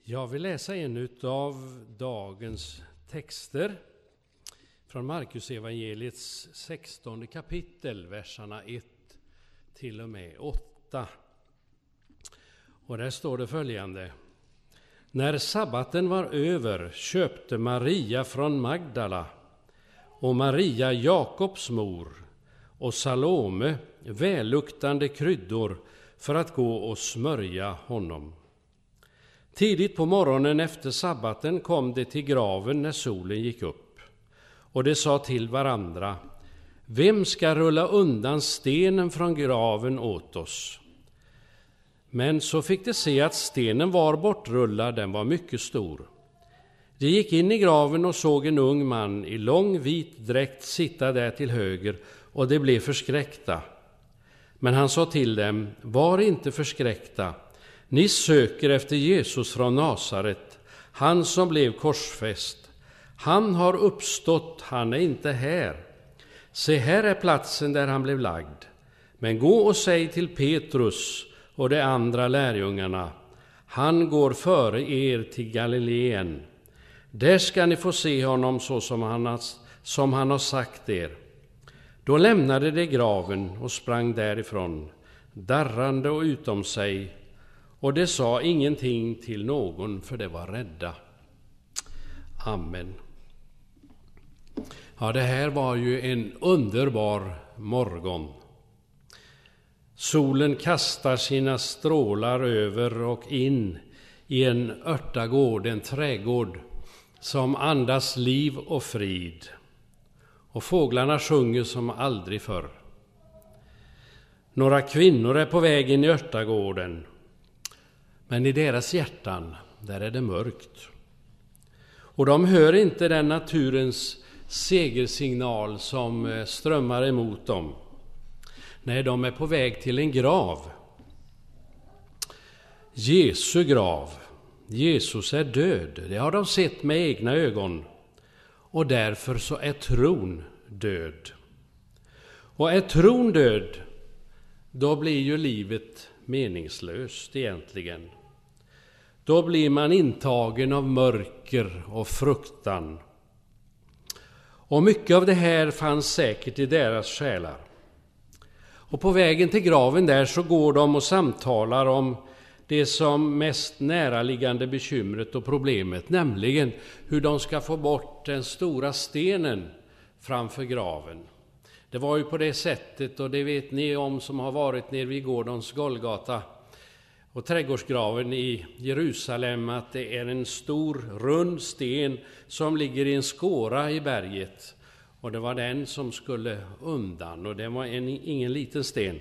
Jag vill läsa en av dagens texter från Markus evangeliets 16 kapitel, verserna 1 till och med 8. Och där står det följande. När sabbaten var över köpte Maria från Magdala och Maria Jakobs mor och Salome välluktande kryddor för att gå och smörja honom. Tidigt på morgonen efter sabbaten kom de till graven när solen gick upp, och de sa till varandra: Vem ska rulla undan stenen från graven åt oss? Men så fick de se att stenen var bortrullad, den var mycket stor. De gick in i graven och såg en ung man i lång vit dräkt sitta där till höger, och de blev förskräckta. Men han sa till dem: Var inte förskräckta. Ni söker efter Jesus från Nasaret, han som blev korsfäst. Han har uppstått, han är inte här. Se, här är platsen där han blev lagd. Men gå och säg till Petrus och de andra lärjungarna: han går före er till Galileen. Där ska ni få se honom så som han har sagt er. Då lämnade de graven och sprang därifrån, darrande och utom sig, och de sa ingenting till någon, för de var rädda. Amen. Ja, det här var ju en underbar morgon. Solen kastar sina strålar över och in i en örtagård, en trädgård som andas liv och frid. Och fåglarna sjunger som aldrig förr. Några kvinnor är på väg in i örtagården, men i deras hjärtan, där är det mörkt. Och de hör inte den naturens segersignal som strömmar emot dem. Nej, de är på väg till en grav. Jesu grav. Jesus är död. Det har de sett med egna ögon. Och därför så är tron död. Och är tron död, då blir ju livet meningslöst egentligen. Då blir man intagen av mörker och fruktan. Och mycket av det här fanns säkert i deras själar. Och på vägen till graven där så går de och samtalar om det som mest näraliggande bekymret och problemet, nämligen hur de ska få bort den stora stenen framför graven. Det var ju på det sättet, och det vet ni om som har varit nere vid Gordons Golgata och trädgårdsgraven i Jerusalem, att det är en stor rund sten som ligger i en skåra i berget. Och det var den som skulle undan, och det var ingen liten sten.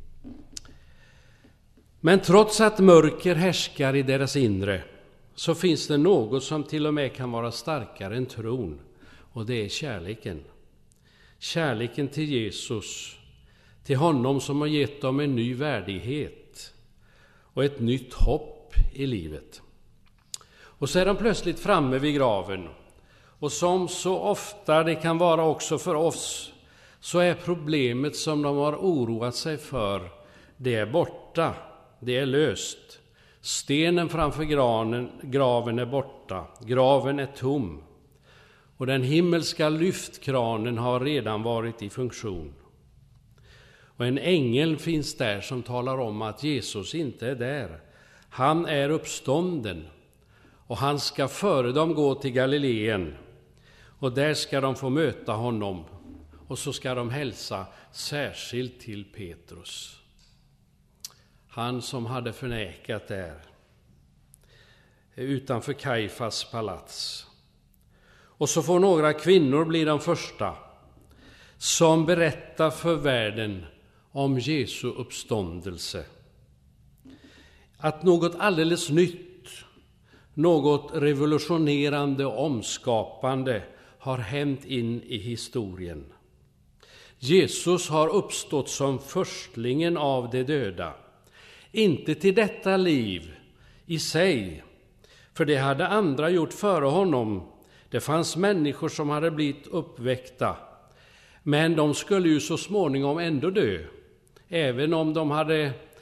Men trots att mörker härskar i deras inre, så finns det något som till och med kan vara starkare än tron, och det är kärleken. Kärleken till Jesus, till honom som har gett dem en ny värdighet och ett nytt hopp i livet. Och så är de plötsligt framme vid graven. Och som så ofta det kan vara också för oss, så är problemet som de har oroat sig för, det är borta, det är löst. Stenen framför graven är borta, graven är tom. Och den himmelska lyftkranen har redan varit i funktion. Och en ängel finns där som talar om att Jesus inte är där. Han är uppstånden, och han ska före dem gå till Galileen. Och där ska de få möta honom, och så ska de hälsa särskilt till Petrus. Han som hade förnekat där utanför Kajfas palats. Och så får några kvinnor bli de första som berättar för världen om Jesu uppståndelse. Att något alldeles nytt, något revolutionerande och omskapande har hänt in i historien. Jesus har uppstått som förstlingen av de döda. Inte till detta liv i sig, för det hade andra gjort före honom. Det fanns människor som hade blivit uppväckta, men de skulle ju så småningom ändå dö. Även om de hade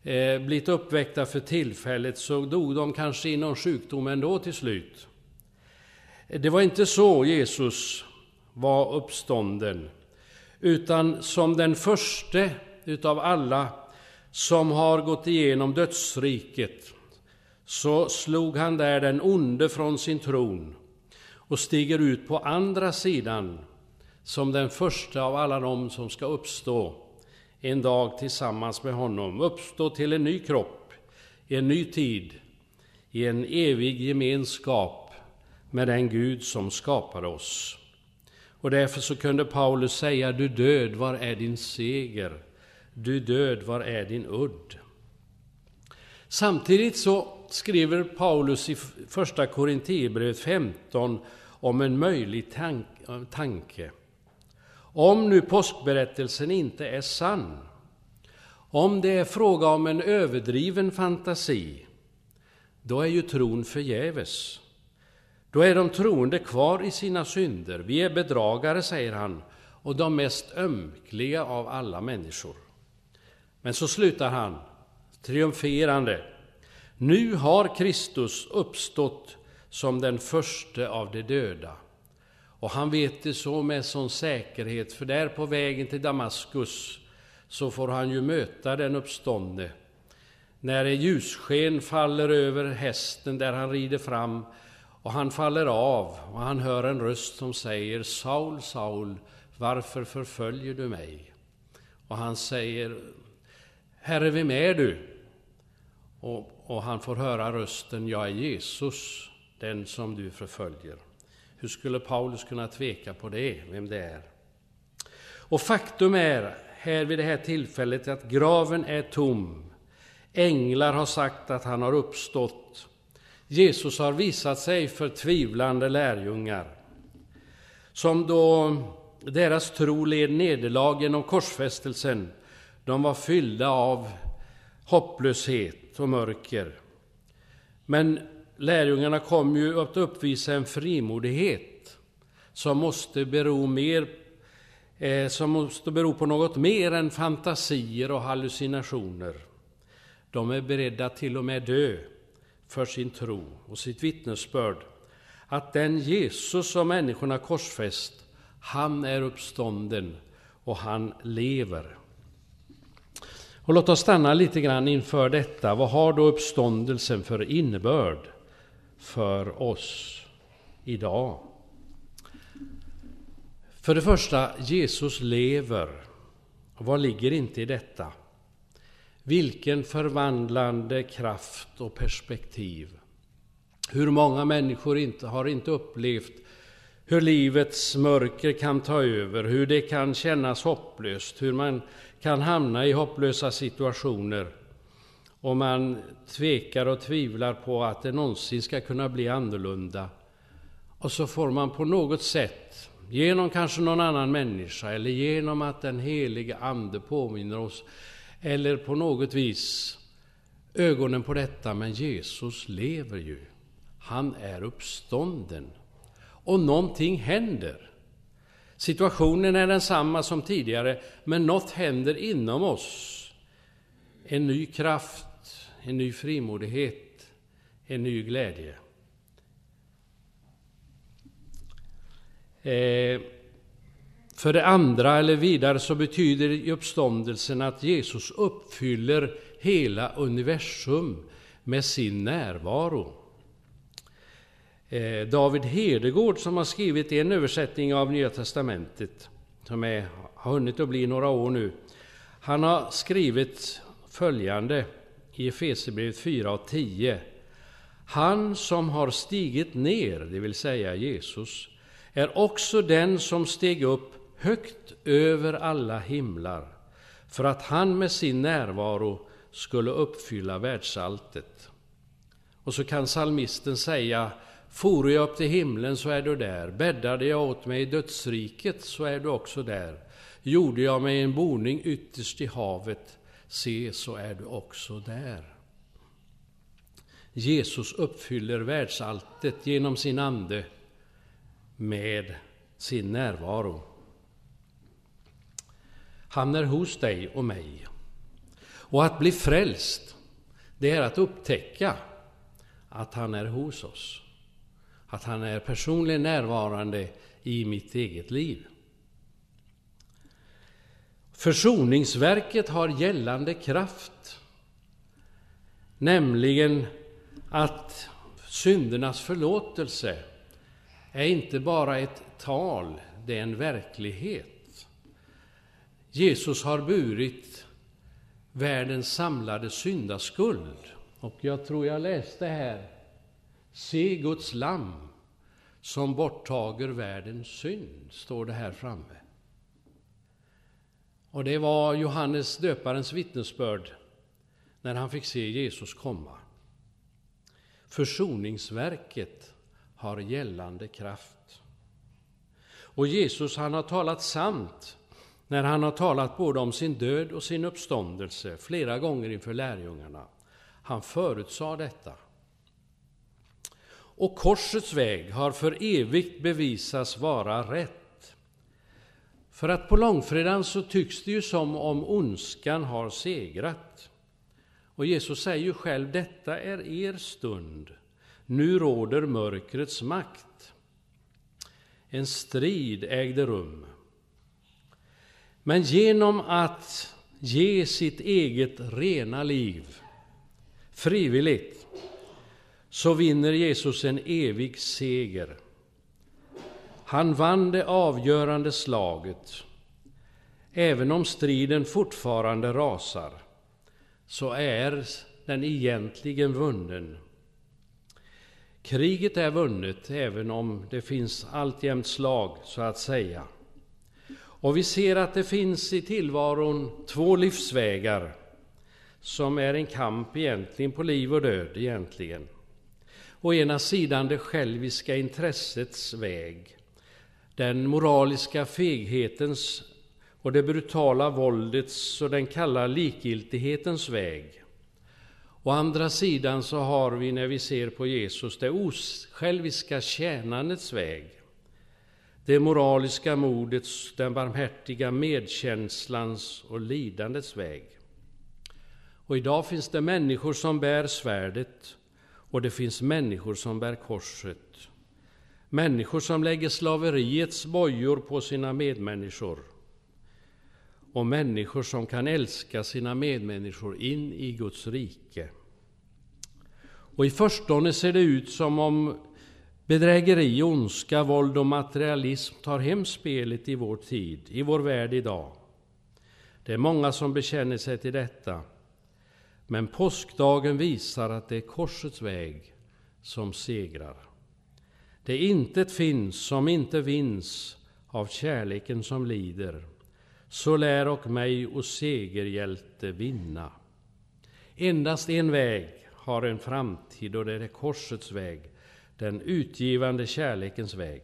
blivit uppväckta för tillfället, så dog de kanske i någon sjukdom ändå till slut. Det var inte så Jesus var uppstånden, utan som den första utav alla som har gått igenom dödsriket, så slog han där den onde från sin tron och stiger ut på andra sidan som den första av alla dem som ska uppstå en dag tillsammans med honom, uppstå till en ny kropp, i en ny tid, i en evig gemenskap med den Gud som skapade oss. Och därför så kunde Paulus säga: du död, var är din seger? Du död, var är din udd? Samtidigt så skriver Paulus i första Korinthierbrevet 15 om en möjlig tanke. Om nu påskberättelsen inte är sann, om det är fråga om en överdriven fantasi, då är ju tron förgäves. Då är de troende kvar i sina synder. Vi är bedragare, säger han, och de mest ömkliga av alla människor. Men så slutar han triumferande: nu har Kristus uppstått som den första av de döda. Och han vet det så med sån säkerhet, för där på vägen till Damaskus så får han ju möta den uppståndne. När ljussken faller över hästen där han rider fram, och han faller av, och han hör en röst som säger: Saul, Saul, varför förföljer du mig? Och han säger: Herre, vem är du? Och han får höra rösten: jag är Jesus, den som du förföljer. Hur skulle Paulus kunna tveka på det, vem det är? Och faktum är här vid det här tillfället att graven är tom. Änglar har sagt att han har uppstått. Jesus har visat sig för tvivlande lärjungar, som då deras tro led nederlag genom korsfästelsen. De var fyllda av hopplöshet och mörker. Men lärjungarna kom ju att uppvisa en frimodighet som måste bero på något mer än fantasier och hallucinationer. De är beredda till och med dö för sin tro och sitt vittnesbörd att den Jesus som människorna korsfäst, han är uppstånden och han lever. Och låt oss stanna lite grann inför detta. Vad har då uppståndelsen för innebörd för oss idag? För det första, Jesus lever. Vad ligger inte i detta? Vilken förvandlande kraft och perspektiv. Hur många människor har inte upplevt hur livets mörker kan ta över, hur det kan kännas hopplöst, hur man kan hamna i hopplösa situationer och man tvekar och tvivlar på att det någonsin ska kunna bli annorlunda. Och så får man på något sätt, genom kanske någon annan människa eller genom att den heliga ande påminner oss, eller på något vis ögonen på detta: men Jesus lever ju, han är uppstånden. Och någonting händer. Situationen är densamma som tidigare, men något händer inom oss. En ny kraft, en ny frimodighet, en ny glädje. För det andra, eller vidare, så betyder uppståndelsen att Jesus uppfyller hela universum med sin närvaro. David Hedegård, som har skrivit en översättning av Nya testamentet, som har hunnit att bli några år nu, han har skrivit följande i Efesierbrevet 4:10. Han som har stigit ner, det vill säga Jesus, är också den som steg upp högt över alla himlar, för att han med sin närvaro skulle uppfylla världsalltet. Och så kan psalmisten säga: for jag upp till himlen så är du där, bäddade jag åt mig i dödsriket så är du också där, gjorde jag mig en boning ytterst i havet, se så är du också där. Jesus uppfyller världsalltet genom sin ande med sin närvaro. Han är hos dig och mig. Och att bli frälst, det är att upptäcka att han är hos oss. Att han är personligen närvarande i mitt eget liv. Försoningsverket har gällande kraft. Nämligen att syndernas förlåtelse är inte bara ett tal, det är en verklighet. Jesus har burit världens samlade syndaskuld. Och jag tror jag läste här: se Guds lamm som borttager världens synd, står det här framme. Och det var Johannes döparens vittnesbörd när han fick se Jesus komma. Försoningsverket har gällande kraft. Och Jesus, han har talat sant när han har talat både om sin död och sin uppståndelse flera gånger inför lärjungarna. Han förutsade detta. Och korsets väg har för evigt bevisats vara rätt. För att på långfredagen så tycks det ju som om ondskan har segrat. Och Jesus säger ju själv: detta är er stund. Nu råder mörkrets makt. En strid ägde rum. Men genom att ge sitt eget rena liv frivilligt så vinner Jesus en evig seger. Han vann det avgörande slaget. Även om striden fortfarande rasar så är den egentligen vunnen. Kriget är vunnet även om det finns alltjämt slag, så att säga. Och vi ser att det finns i tillvaron två livsvägar som är en kamp egentligen på liv och död egentligen. Å ena sidan det själviska intressets väg, den moraliska feghetens och det brutala våldets och den kalla likgiltighetens väg. Å andra sidan så har vi, när vi ser på Jesus, det osjälviska tjänandets väg, det moraliska modets, den barmhärtiga medkänslans och lidandets väg. Och idag finns det människor som bär svärdet och det finns människor som bär korset. Människor som lägger slaveriets bojor på sina medmänniskor och människor som kan älska sina medmänniskor in i Guds rike. Och i förstone ser det ut som om bedrägeri, ondska, våld och materialism tar hem spelet i vår tid, i vår värld idag. Det är många som bekänner sig till detta. Men påskdagen visar att det är korsets väg som segrar. Det intet finns som inte vinns av kärleken som lider. Så lär och mig och segerhjälte vinna. Endast en väg har en framtid och det är korsets väg, den utgivande kärlekens väg.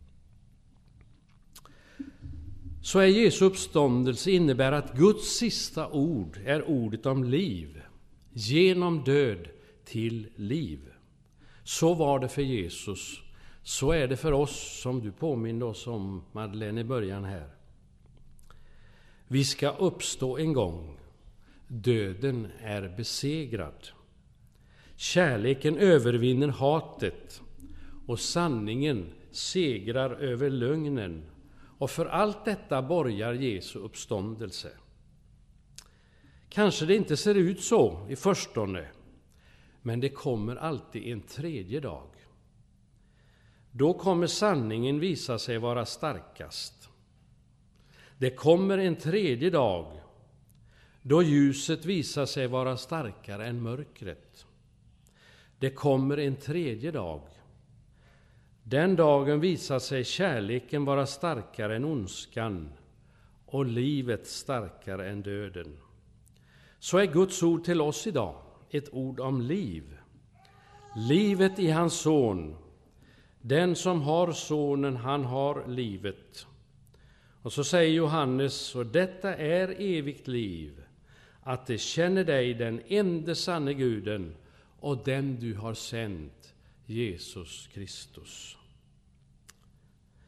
Så är Jesu uppståndelse innebär att Guds sista ord är ordet om liv. Genom död till liv. Så var det för Jesus. Så är det för oss, som du påminner oss om, Madeleine, i början här. Vi ska uppstå en gång. Döden är besegrad. Kärleken övervinner hatet och sanningen segrar över lögnen. Och för allt detta borgar Jesu uppståndelse. Kanske det inte ser ut så i förstone, men det kommer alltid en tredje dag. Då kommer sanningen visa sig vara starkast. Det kommer en tredje dag då ljuset visar sig vara starkare än mörkret. Det kommer en tredje dag. Den dagen visar sig kärleken vara starkare än ondskan och livet starkare än döden. Så är Guds ord till oss idag ett ord om liv. Livet i hans son. Den som har sonen, han har livet. Och så säger Johannes: och detta är evigt liv, att det känner dig, den ende sanne Guden, och den du har sänt, Jesus Kristus.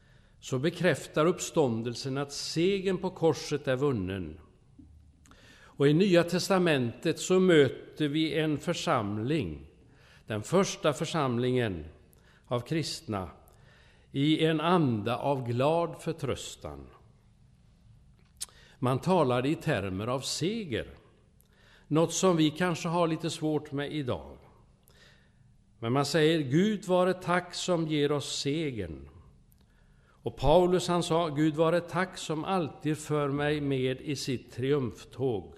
Så bekräftar uppståndelsen att segern på korset är vunnen. Och i Nya testamentet så möter vi en församling, den första församlingen av kristna, i en anda av glad förtröstan. Man talar i termer av seger, något som vi kanske har lite svårt med idag. Men man säger: Gud vare tack som ger oss segern. Och Paulus, han sa: Gud vare tack som alltid för mig med i sitt triumftåg.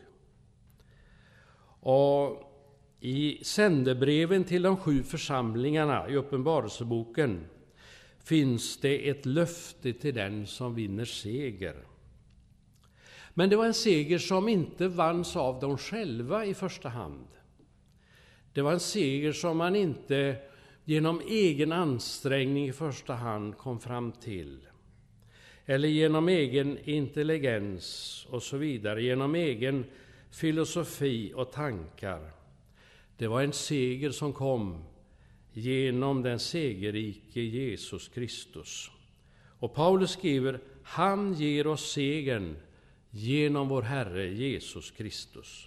Och i sändebreven till de 7 församlingarna i Uppenbarelseboken finns det ett löfte till den som vinner seger. Men det var en seger som inte vanns av dem själva i första hand. Det var en seger som man inte genom egen ansträngning i första hand kom fram till. Eller genom egen intelligens och så vidare, genom egen filosofi och tankar. Det var en seger som kom genom den segerrike Jesus Kristus. Och Paulus skriver: han ger oss segern genom vår Herre Jesus Kristus.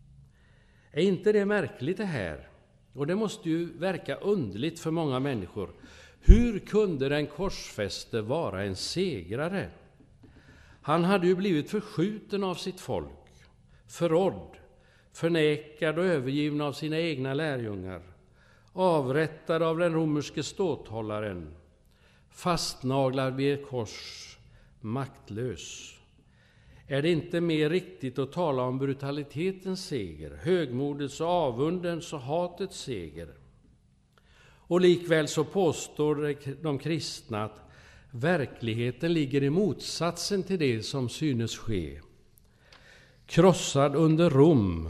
Är inte det märkligt det här? Och det måste ju verka underligt för många människor. Hur kunde den korsfäste vara en segrare? Han hade ju blivit förskjuten av sitt folk, förrådd, förnekad och övergiven av sina egna lärjungar, avrättad av den romerske ståthållaren, fastnaglad vid ett kors, maktlös. Är det inte mer riktigt att tala om brutalitetens seger, högmodets och avundens och hatets seger? Och likväl så påstår de kristna att verkligheten ligger i motsatsen till det som synes ske. Krossad under Rom,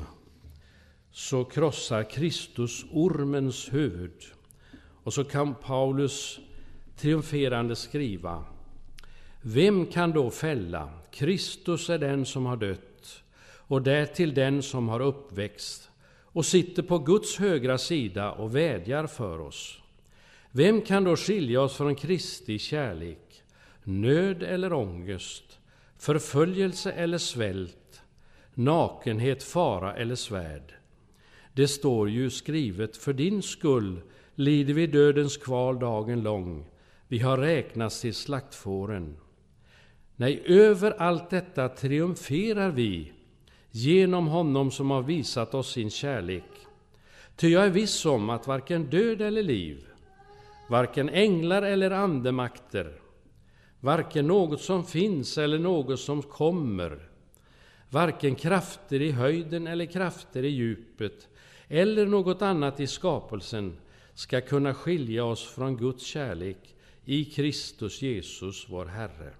så krossar Kristus ormens huvud. Och så kan Paulus triumferande skriva: vem kan då fälla? Kristus är den som har dött, och därtill den som har uppväxt och sitter på Guds högra sida och vädjar för oss. Vem kan då skilja oss från Kristi kärlek? Nöd eller ångest, förföljelse eller svält, nakenhet, fara eller svärd. Det står ju skrivet: för din skull lider vi dödens kval dagen lång, vi har räknats till slaktfåren. Nej, över allt detta triumferar vi genom honom som har visat oss sin kärlek. Ty jag är viss om att varken död eller liv, varken änglar eller andemakter, varken något som finns eller något som kommer, varken krafter i höjden eller krafter i djupet eller något annat i skapelsen ska kunna skilja oss från Guds kärlek i Kristus Jesus vår Herre.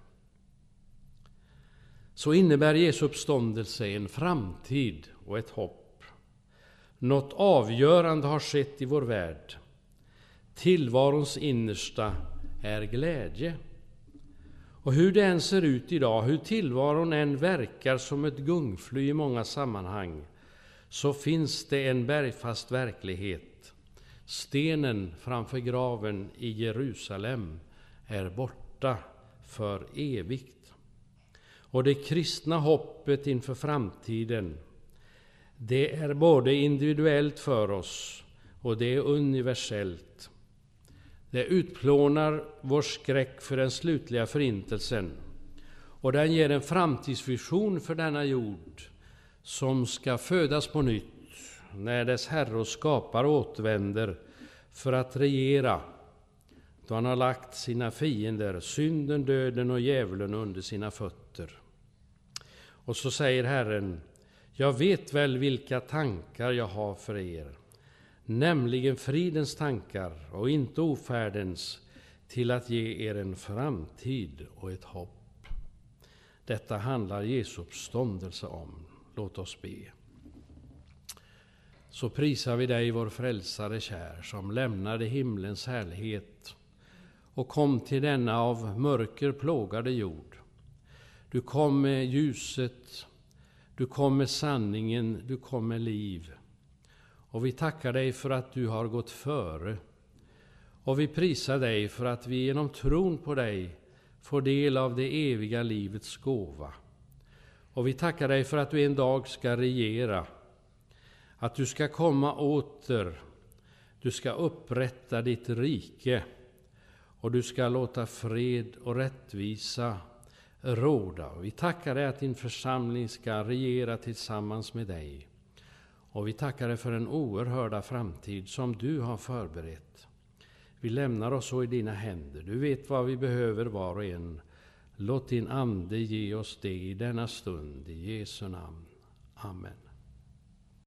Så innebär Jesu uppståndelse en framtid och ett hopp. Något avgörande har skett i vår värld. Tillvarons innersta är glädje. Och hur det än ser ut idag, hur tillvaron än verkar som ett gungfly i många sammanhang, så finns det en bergfast verklighet. Stenen framför graven i Jerusalem är borta för evigt. Och det kristna hoppet inför framtiden, det är både individuellt för oss och det är universellt. Det utplånar vår skräck för den slutliga förintelsen, och den ger en framtidsvision för denna jord som ska födas på nytt när dess Herre och skapare återvänder för att regera, då han har lagt sina fiender, synden, döden och djävulen, under sina fötter. Och så säger Herren: jag vet väl vilka tankar jag har för er, nämligen fridens tankar och inte ofärdens, till att ge er en framtid och ett hopp. Detta handlar Jesu uppståndelse om. Låt oss be. Så prisar vi dig, vår frälsare kär, som lämnade himlens härlighet och kom till denna av mörker plågade jord. Du kom med ljuset, du kom med sanningen, du kom med liv. Och vi tackar dig för att du har gått före. Och vi prisar dig för att vi genom tron på dig får del av det eviga livets gåva. Och vi tackar dig för att du en dag ska regera, att du ska komma åter, du ska upprätta ditt rike och du ska låta fred och rättvisa råda. Och vi tackar dig att din församling ska regera tillsammans med dig. Och vi tackar dig för en oerhörda framtid som du har förberett. Vi lämnar oss så i dina händer. Du vet vad vi behöver var och en. Låt din ande ge oss det i denna stund. I Jesu namn. Amen.